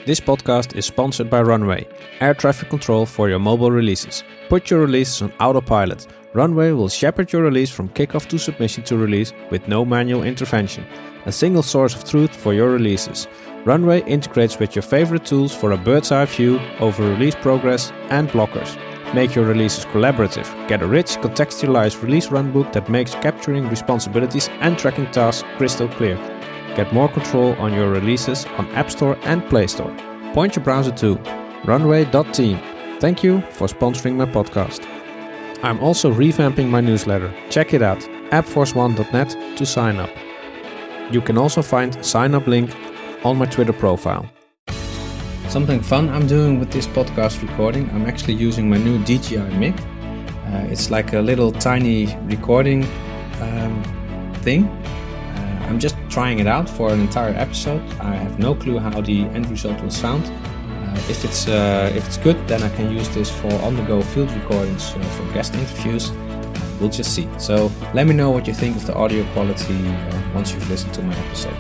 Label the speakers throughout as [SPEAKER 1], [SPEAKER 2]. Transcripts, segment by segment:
[SPEAKER 1] This podcast is sponsored by Runway, air traffic control for your mobile releases. Put your releases on autopilot. Runway will shepherd your release from kickoff to submission to release with no manual intervention. A single source of truth for your releases. Runway integrates with your favorite tools for a bird's eye view over release progress and blockers. Make your releases collaborative. Get a rich, contextualized release runbook that makes capturing responsibilities and tracking tasks crystal clear. Get more control on your releases on App Store and Play Store. Point your browser to runway.team. Thank you for sponsoring my podcast. I'm also revamping my newsletter. Check it out, appforce1.net to sign up. You can also find a sign up link on my Twitter profile. Something fun I'm doing with this podcast recording, I'm actually using my new DJI mic. It's like a little tiny recording thing. I'm just trying it out for an entire episode. I have no clue how the end result will sound. If it's good, then I can use this for on-the-go field recordings for guest interviews. We'll just see. So let me know what you think of the audio quality once you've listened to my episode.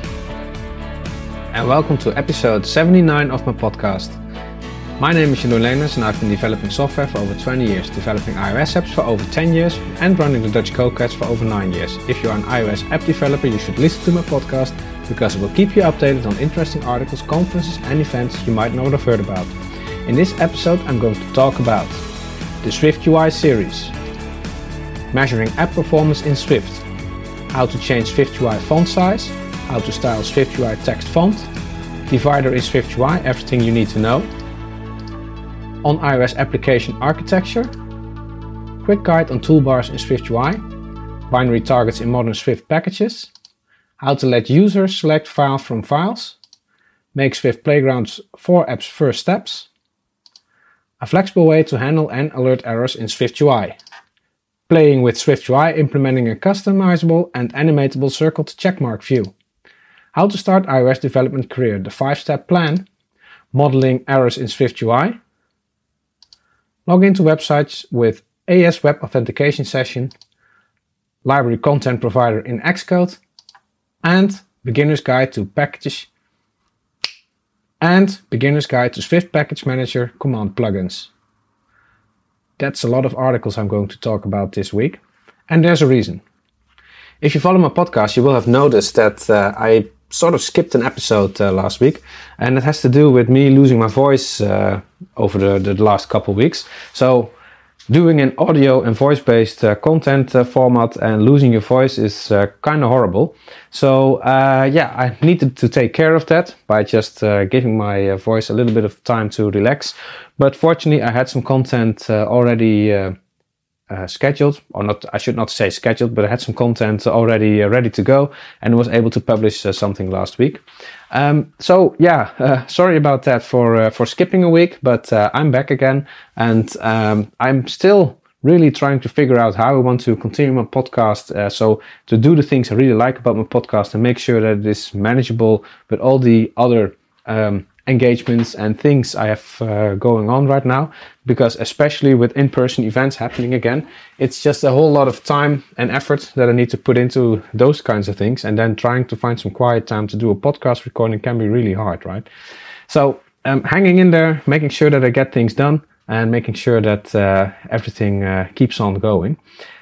[SPEAKER 1] And welcome to episode 79 of my podcast. My name is Jeroen Leenders and I've been developing software for over 20 years, developing iOS apps for over 10 years and running the Dutch Cocoheads for over 9 years. If you're an iOS app developer, you should listen to my podcast because it will keep you updated on interesting articles, conferences and events you might not have heard about. In this episode, I'm going to talk about the SwiftUI series, measuring app performance in Swift, how to change SwiftUI font size, how to style SwiftUI text font, divider in SwiftUI, everything you need to know, on iOS application architecture, quick guide on toolbars in SwiftUI, binary targets in modern Swift packages, how to let users select files from files, make Swift playgrounds for apps first steps, a flexible way to handle and alert errors in SwiftUI, playing with SwiftUI implementing a customizable and animatable circled checkmark view, how to start iOS development career, the 5-step plan, modeling errors in SwiftUI, log into websites with AES Web Authentication Session, library content provider in Xcode, and beginner's guide to packages and beginner's guide to Swift Package Manager command plugins. That's a lot of articles I'm going to talk about this week, and there's a reason. If you follow my podcast, you will have noticed that I sort of skipped an episode last week, and it has to do with me losing my voice over the last couple weeks. So doing an audio and voice-based content format and losing your voice is kind of horrible. So I needed to take care of that by just giving my voice a little bit of time to relax. But fortunately, I had some content already scheduled, or not, I should not say scheduled, but I had some content already ready to go and was able to publish something last week. Sorry about that for skipping a week, but I'm back again, and I'm still really trying to figure out how I want to continue my podcast, so to do the things I really like about my podcast and make sure that it is manageable with all the other engagements and things I have going on right now, because especially with in-person events happening again, it's just a whole lot of time and effort that I need to put into those kinds of things, and then trying to find some quiet time to do a podcast recording can be really hard, right? So hanging in there, making sure that I get things done and making sure that everything keeps on going.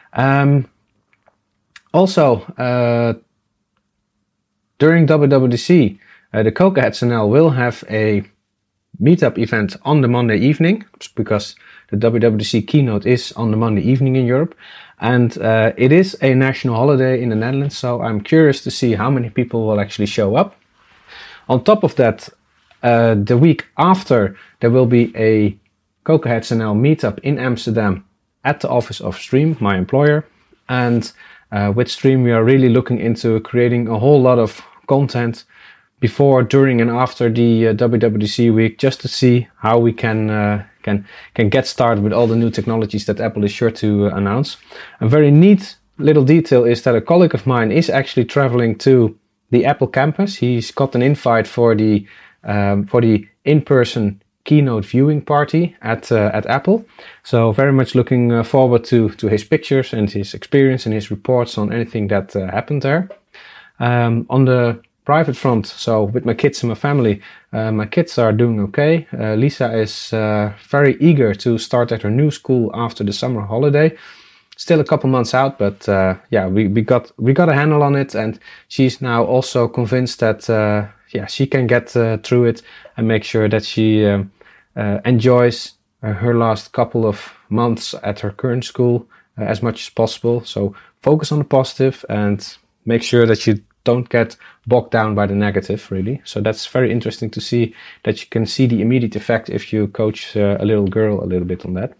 [SPEAKER 1] During WWDC, the Cocoheads NL will have a meetup event on the Monday evening, because the WWDC keynote is on the Monday evening in Europe, and it is a national holiday in the Netherlands, so I'm curious to see how many people will actually show up. On top of that, the week after, there will be a Cocoheads NL meetup in Amsterdam at the office of Stream, my employer, and with Stream we are really looking into creating a whole lot of content before, during, and after the WWDC week, just to see how we can get started with all the new technologies that Apple is sure to announce. A very neat little detail is that a colleague of mine is actually traveling to the Apple campus. He's got an invite for the in-person keynote viewing party at Apple. So very much looking forward to his pictures and his experience and his reports on anything that happened there. On the private front, so with my kids and my family, my kids are doing okay. Lisa is very eager to start at her new school after the summer holiday. Still a couple months out, but we got a handle on it, and she's now also convinced that she can get through it and make sure that she enjoys her last couple of months at her current school as much as possible. So focus on the positive and make sure that you don't get bogged down by the negative, really. So that's very interesting to see that you can see the immediate effect if you coach a little girl a little bit on that.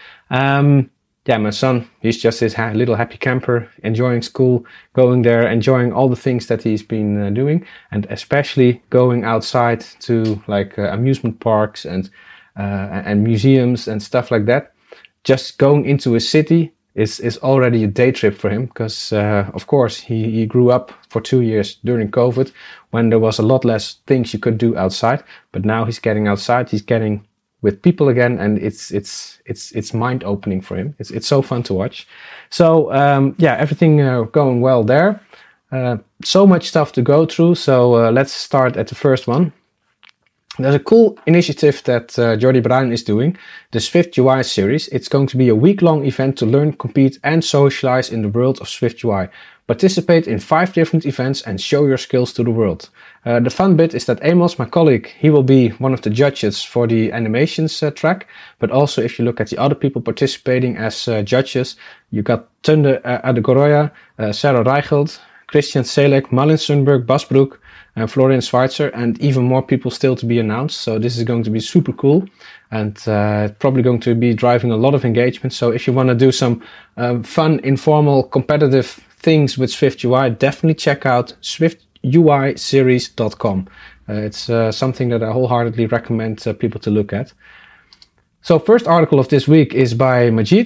[SPEAKER 1] My son, he's just his little happy camper, enjoying school, going there, enjoying all the things that he's been doing, and especially going outside to like amusement parks and museums and stuff like that. Just going into a city is already a day trip for him, because of course he grew up for 2 years during COVID when there was a lot less things you could do outside, but now he's getting outside, he's getting with people again, and it's mind opening for him. It's so fun to watch. So everything going well there. So much stuff to go through. So let's start at the first one. There's a cool initiative that Jordi Bruin is doing, the Swift UI series. It's going to be a week-long event to learn, compete, and socialize in the world of Swift UI. Participate in 5 different events and show your skills to the world. The fun bit is that Amos, my colleague, he will be one of the judges for the animations track. But also, if you look at the other people participating as judges, you got Tunde Adegoroya, Sarah Reichelt, Christian Selek, Malin Sundberg, Bas Broek, Florian Schweitzer, and even more people still to be announced. So this is going to be super cool, and probably going to be driving a lot of engagement. So if you want to do some fun, informal, competitive things with Swift UI, definitely check out swiftuiseries.com. It's something that I wholeheartedly recommend people to look at. So first article of this week is by Majid.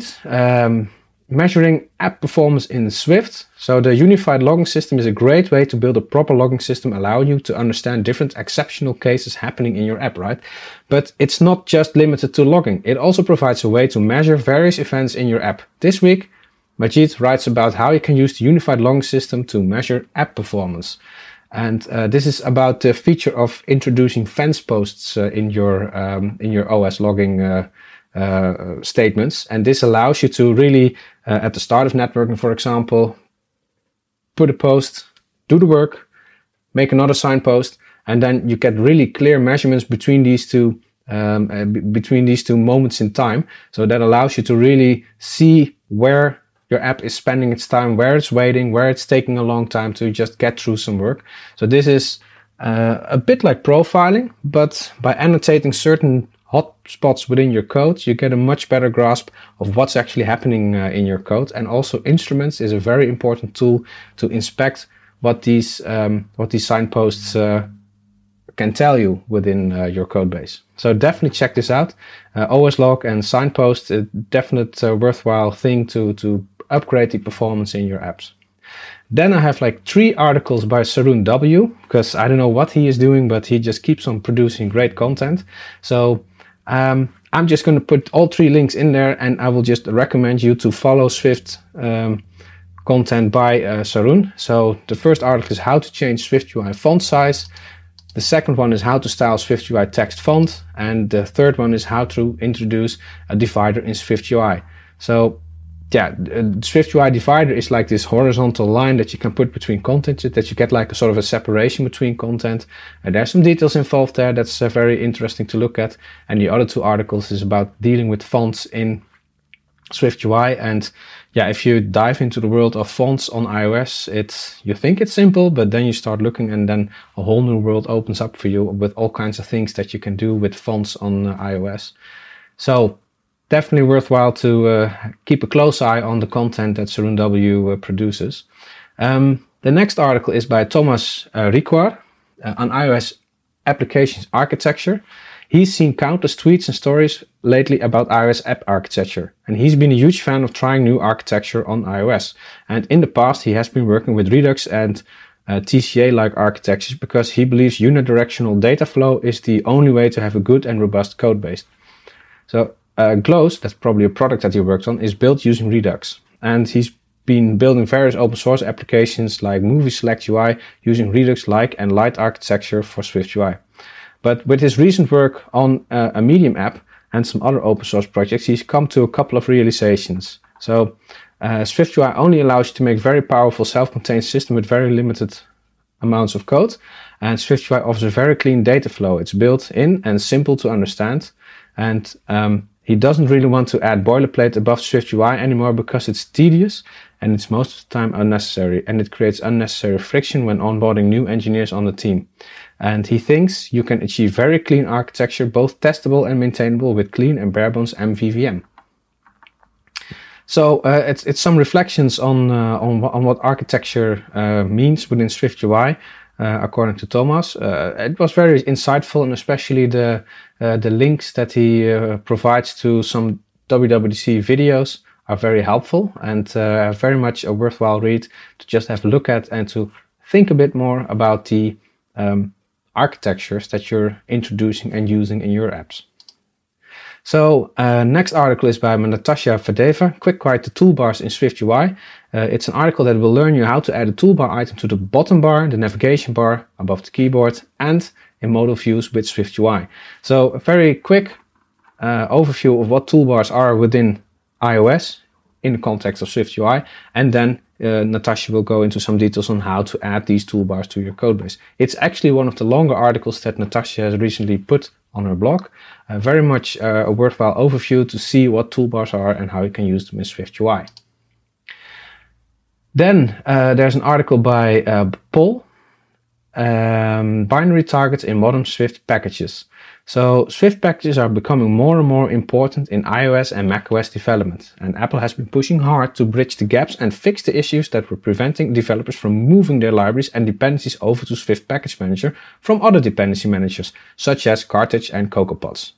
[SPEAKER 1] Measuring app performance in Swift. So the unified logging system is a great way to build a proper logging system, allowing you to understand different exceptional cases happening in your app, right? But it's not just limited to logging. It also provides a way to measure various events in your app. This week, Majid writes about how you can use the unified logging system to measure app performance. And this is about the feature of introducing fence posts in your OS logging statements, and this allows you to really at the start of networking, for example, put a post, do the work, make another signpost, and then you get really clear measurements between these two moments in time. So that allows you to really see where your app is spending its time, where it's waiting, where it's taking a long time to just get through some work. So this is a bit like profiling, but by annotating certain hotspots within your code, you get a much better grasp of what's actually happening in your code. And also, instruments is a very important tool to inspect what these signposts can tell you within your code base. So definitely check this out. OSLog and signpost, a definite worthwhile thing to upgrade the performance in your apps. Then I have like 3 articles by Sarun W, because I don't know what he is doing, but he just keeps on producing great content. So I'm just going to put all 3 links in there, and I will just recommend you to follow Swift content by Sarun. So the first article is how to change Swift UI font size. The second one is how to style Swift UI text font. And the third one is how to introduce a divider in Swift UI. So Swift UI divider is like this horizontal line that you can put between content, that you get like a sort of a separation between content. And there's some details involved there that's very interesting to look at. And the other 2 articles is about dealing with fonts in Swift UI. And if you dive into the world of fonts on iOS, you think it's simple, but then you start looking, and then a whole new world opens up for you with all kinds of things that you can do with fonts on iOS. So definitely worthwhile to keep a close eye on the content that Sarun W produces. The next article is by Thomas Riquar on iOS applications architecture. He's seen countless tweets and stories lately about iOS app architecture, and he's been a huge fan of trying new architecture on iOS. And in the past, he has been working with Redux and TCA-like architectures because he believes unidirectional data flow is the only way to have a good and robust code base. So Glows, that's probably a product that he worked on, is built using Redux. And he's been building various open source applications like Movie Select UI using Redux-like and light architecture for SwiftUI. But with his recent work on a Medium app and some other open source projects, he's come to a couple of realizations. So SwiftUI only allows you to make very powerful self-contained system with very limited amounts of code. And SwiftUI offers a very clean data flow. It's built in and simple to understand. And he doesn't really want to add boilerplate above SwiftUI anymore because it's tedious and it's most of the time unnecessary, and it creates unnecessary friction when onboarding new engineers on the team. And he thinks you can achieve very clean architecture, both testable and maintainable with clean and bare bones MVVM. So it's some reflections on what architecture means within SwiftUI. According to Thomas, it was very insightful, and especially the links that he provides to some WWDC videos are very helpful and very much a worthwhile read to just have a look at and to think a bit more about the architectures that you're introducing and using in your apps. So next article is by Natasha Fadeva, Quick Quite the Toolbars in SwiftUI. It's an article that will learn you how to add a toolbar item to the bottom bar, the navigation bar, above the keyboard, and in modal views with SwiftUI. So a very quick overview of what toolbars are within iOS in the context of SwiftUI, and then Natasha will go into some details on how to add these toolbars to your codebase. It's actually one of the longer articles that Natasha has recently put on her blog. Very much a worthwhile overview to see what toolbars are and how you can use them in SwiftUI. Then there's an article by Paul, binary targets in modern Swift packages. So Swift packages are becoming more and more important in iOS and macOS development, and Apple has been pushing hard to bridge the gaps and fix the issues that were preventing developers from moving their libraries and dependencies over to Swift Package Manager from other dependency managers, such as Carthage and CocoaPods.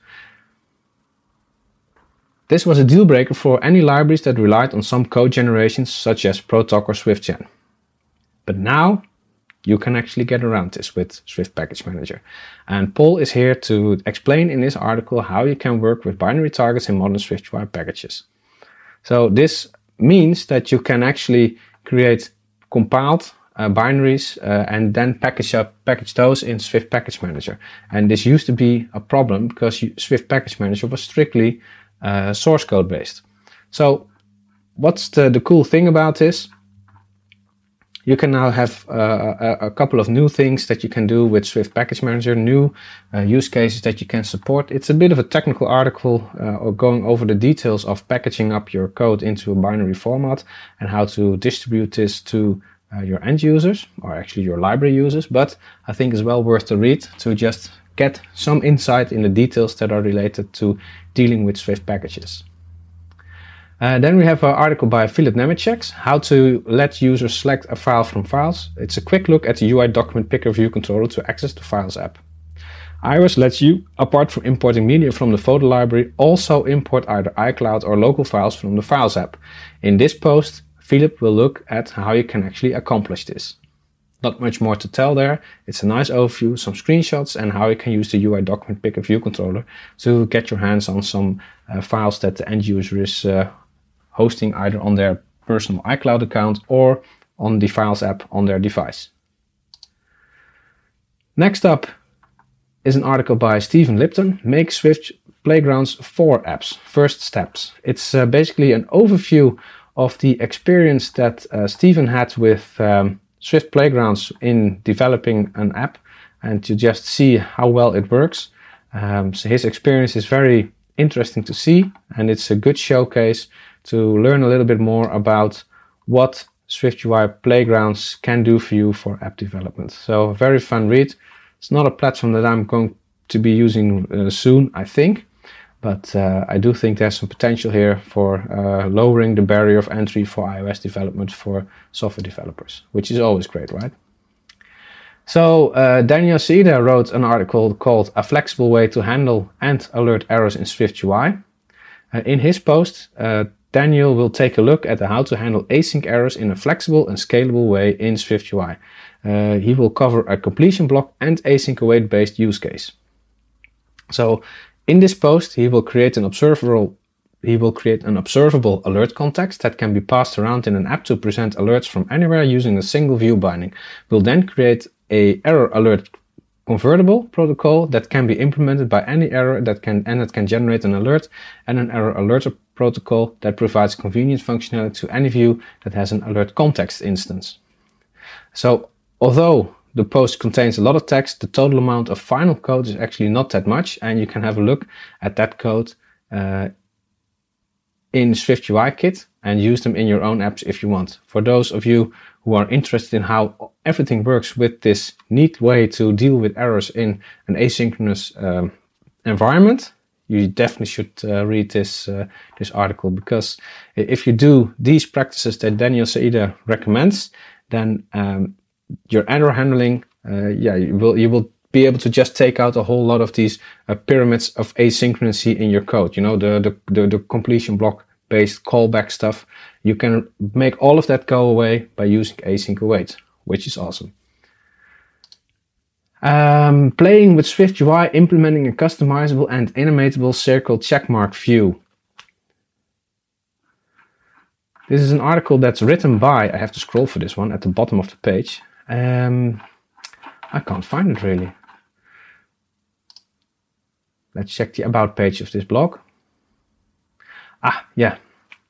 [SPEAKER 1] This was a deal breaker for any libraries that relied on some code generations, such as Protoc or SwiftGen. But now you can actually get around this with Swift Package Manager. And Paul is here to explain in this article how you can work with binary targets in modern SwiftUI packages. So this means that you can actually create compiled binaries and then package those in Swift Package Manager. And this used to be a problem because Swift Package Manager was strictly source code based. So what's the cool thing about this? You can now have a couple of new things that you can do with Swift Package Manager, new use cases that you can support. It's a bit of a technical article going over the details of packaging up your code into a binary format and how to distribute this to your end users, or actually your library users. But I think it's well worth the read to just get some insight in the details that are related to dealing with Swift packages. Then we have an article by Philip Nemecek, how to let users select a file from files. It's a quick look at the UI document picker view controller to access the Files app. iOS lets you, apart from importing media from the photo library, also import either iCloud or local files from the Files app. In this post, Philip will look at how you can actually accomplish this. Not much more to tell there. It's a nice overview, some screenshots, and how you can use the UI document picker view controller to get your hands on some files that the end user is hosting either on their personal iCloud account or on the Files app on their device. Next up is an article by Stephen Lipton, Make Swift Playgrounds for Apps, First Steps. It's basically an overview of the experience that Stephen had with Swift Playgrounds in developing an app, and to just see how well it works. So his experience is very interesting to see, and it's a good showcase to learn a little bit more about what SwiftUI Playgrounds can do for you for app development. So a very fun read. It's not a platform that I'm going to be using soon, I think, but I do think there's some potential here for lowering the barrier of entry for iOS development for software developers, which is always great, right? So Daniel Seida wrote an article called A Flexible Way to Handle and Alert Errors in SwiftUI. In his post, Daniel will take a look at how to handle async errors in a flexible and scalable way in SwiftUI. He will cover a completion block and async await based use case. So in this post, he will create an observable he will create an observable alert context that can be passed around in an app to present alerts from anywhere using a single view binding. We'll then create a error alert convertible protocol that can be implemented by any error that can generate an alert, and an error alerter protocol that provides convenient functionality to any view that has an alert context instance. So although the post contains a lot of text, the total amount of final code is actually not that much, and you can have a look at that code in SwiftUI Kit and use them in your own apps if you want. For those of you who are interested in how everything works with this neat way to deal with errors in an asynchronous environment, you definitely should read this article, because if you do these practices that Daniel Saida recommends, then your error handling, you will be able to just take out a whole lot of these pyramids of asynchronicity in your code. You know, the completion block based callback stuff. You can make all of that go away by using async await, which is awesome. Playing with SwiftUI, implementing a customizable and animatable circle checkmark view. This is an article that's written by, I have to scroll for this one, at the bottom of the page. I can't find it really. Let's check the about page of this blog. Yeah.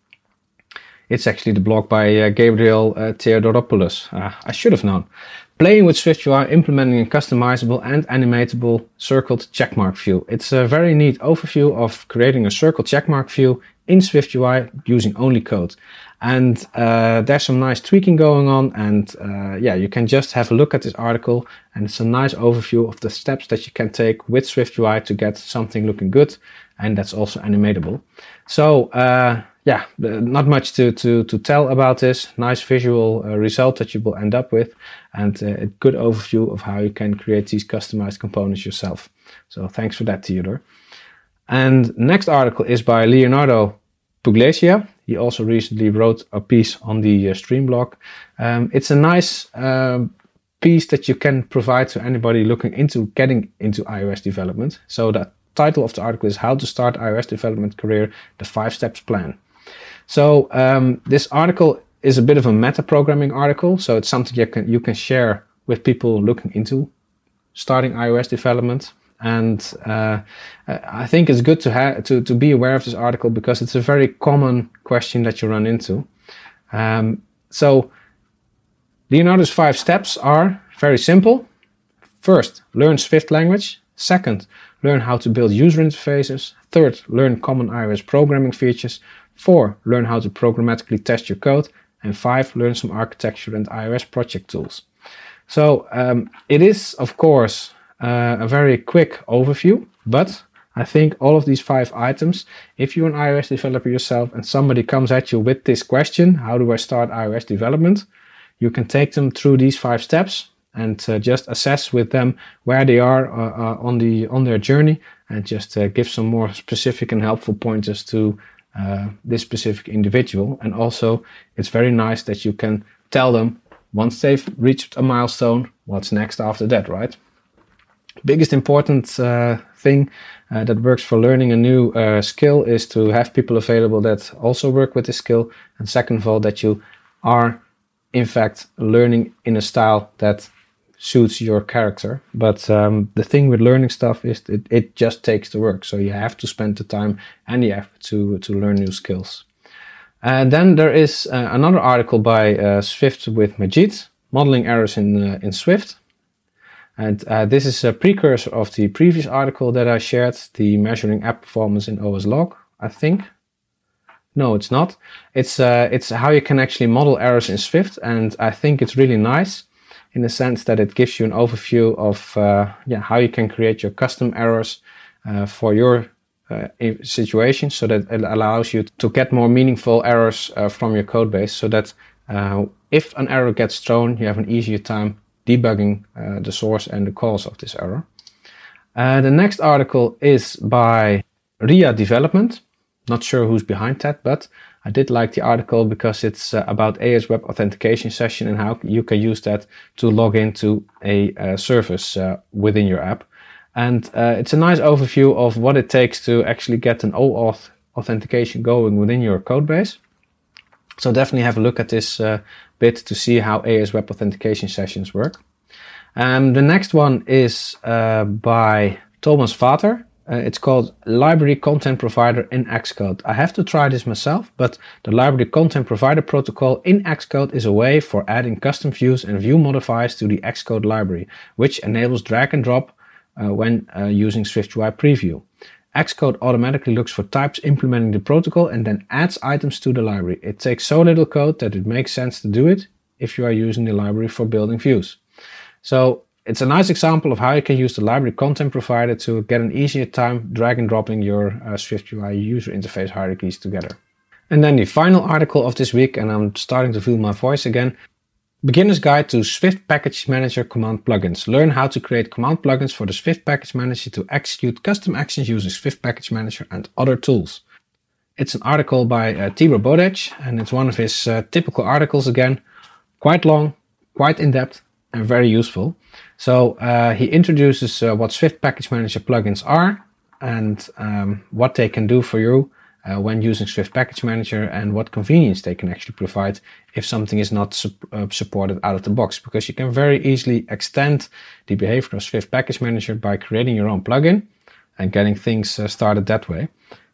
[SPEAKER 1] It's actually the blog by Gabriel Theodoropoulos. I should have known. Playing with SwiftUI, implementing a customizable and animatable circled checkmark view. It's a very neat overview of creating a circle checkmark view in SwiftUI using only code. And there's some nice tweaking going on, and you can just have a look at this article, and it's a nice overview of the steps that you can take with SwiftUI to get something looking good, and that's also animatable. So not much to tell about this. Nice visual result that you will end up with, and a good overview of how you can create these customized components yourself. So thanks for that, Theodore. And next article is by Leonardo Pugliese. He also recently wrote a piece on the Stream blog. It's a nice piece that you can provide to anybody looking into getting into iOS development. So the title of the article is How to Start iOS Development Career, the 5 Steps Plan. So this article is a bit of a meta-programming article. So it's something you can share with people looking into starting iOS development. And I think it's good to be aware of this article, because it's a very common question that you run into. So Leonardo's 5 steps are very simple. First, learn Swift language. Second, learn how to build user interfaces. Third, learn common iOS programming features. 4, learn how to programmatically test your code. And 5, learn some architecture and iOS project tools. So it is, of course, a very quick overview, but I think all of these 5 items, if you're an iOS developer yourself and somebody comes at you with this question, how do I start iOS development? You can take them through these 5 steps and just assess with them where they are on their journey, and just give some more specific and helpful pointers to this specific individual. And also, it's very nice that you can tell them, once they've reached a milestone, what's next after that, right? Biggest important thing that works for learning a new skill is to have people available that also work with this skill. And second of all, that you are in fact learning in a style that suits your character. But the thing with learning stuff is it just takes the work. So you have to spend the time and the effort to learn new skills. And then there is another article by Swift with Majid, Modeling Errors in Swift. And this is a precursor of the previous article that I shared, the measuring app performance in OS log, I think. No, it's not. It's how you can actually model errors in Swift, and I think it's really nice in the sense that it gives you an overview of how you can create your custom errors for your situation, so that it allows you to get more meaningful errors from your code base, so that if an error gets thrown, you have an easier time debugging the source and the cause of this error. The next article is by RIA Development. Not sure who's behind that, but I did like the article because it's about AS Web Authentication Session and how you can use that to log into a service within your app. And it's a nice overview of what it takes to actually get an OAuth authentication going within your code base. So definitely have a look at this bit to see how AES Web Authentication Sessions work. The next one is by Thomas Vater. It's called Library Content Provider in Xcode. I have to try this myself, but the Library Content Provider protocol in Xcode is a way for adding custom views and view modifiers to the Xcode library, which enables drag and drop when using SwiftUI Preview. Xcode automatically looks for types implementing the protocol and then adds items to the library. It takes so little code that it makes sense to do it if you are using the library for building views. So it's a nice example of how you can use the library content provider to get an easier time drag and dropping your SwiftUI user interface hierarchies together. And then the final article of this week, and I'm starting to feel my voice again, Beginner's Guide to Swift Package Manager Command Plugins. Learn how to create command plugins for the Swift Package Manager to execute custom actions using Swift Package Manager and other tools. It's an article by Tibor Bodec, and it's one of his typical articles again. Quite long, quite in-depth, and very useful. So he introduces what Swift Package Manager plugins are and what they can do for you when using Swift Package Manager, and what convenience they can actually provide if something is not supported out of the box, because you can very easily extend the behavior of Swift Package Manager by creating your own plugin and getting things started that way.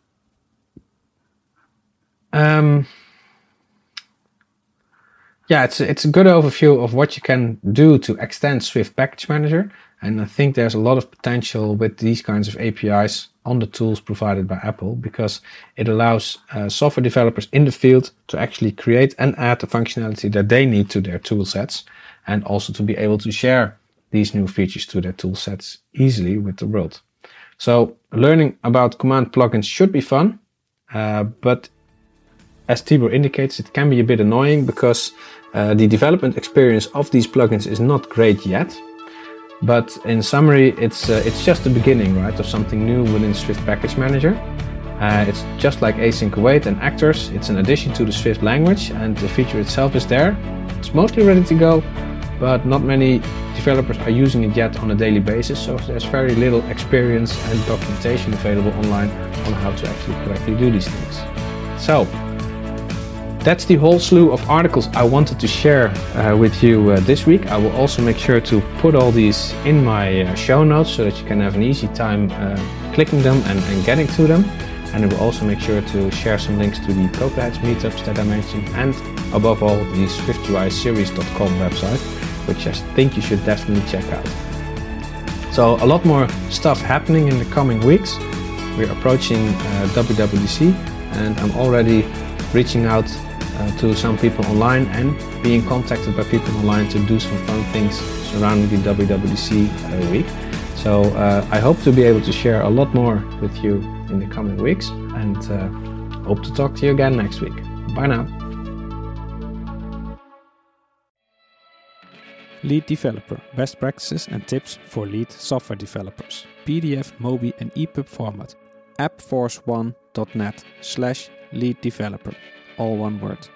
[SPEAKER 1] It's a good overview of what you can do to extend Swift Package Manager, and I think there's a lot of potential with these kinds of APIs on the tools provided by Apple, because it allows software developers in the field to actually create and add the functionality that they need to their tool sets, and also to be able to share these new features to their tool sets easily with the world. So learning about command plugins should be fun, but as Tibor indicates, it can be a bit annoying because the development experience of these plugins is not great yet. But in summary, it's just the beginning, right, of something new within Swift Package Manager. It's just like async await and actors. It's an addition to the Swift language, and the feature itself is there. It's mostly ready to go, but not many developers are using it yet on a daily basis, so there's very little experience and documentation available online on how to actually correctly do these things. So that's the whole slew of articles I wanted to share with you this week. I will also make sure to put all these in my show notes so that you can have an easy time clicking them and getting to them. And I will also make sure to share some links to the Cocoheads meetups that I mentioned, and above all the SwiftUIseries.com website, which I think you should definitely check out. So a lot more stuff happening in the coming weeks. We're approaching WWDC, and I'm already reaching out to some people online and being contacted by people online to do some fun things surrounding the WWDC week. So I hope to be able to share a lot more with you in the coming weeks, and hope to talk to you again next week. Bye now.
[SPEAKER 2] Lead Developer, best practices and tips for lead software developers. PDF, Mobi and EPUB format. appforce1.net/lead developer. All one word.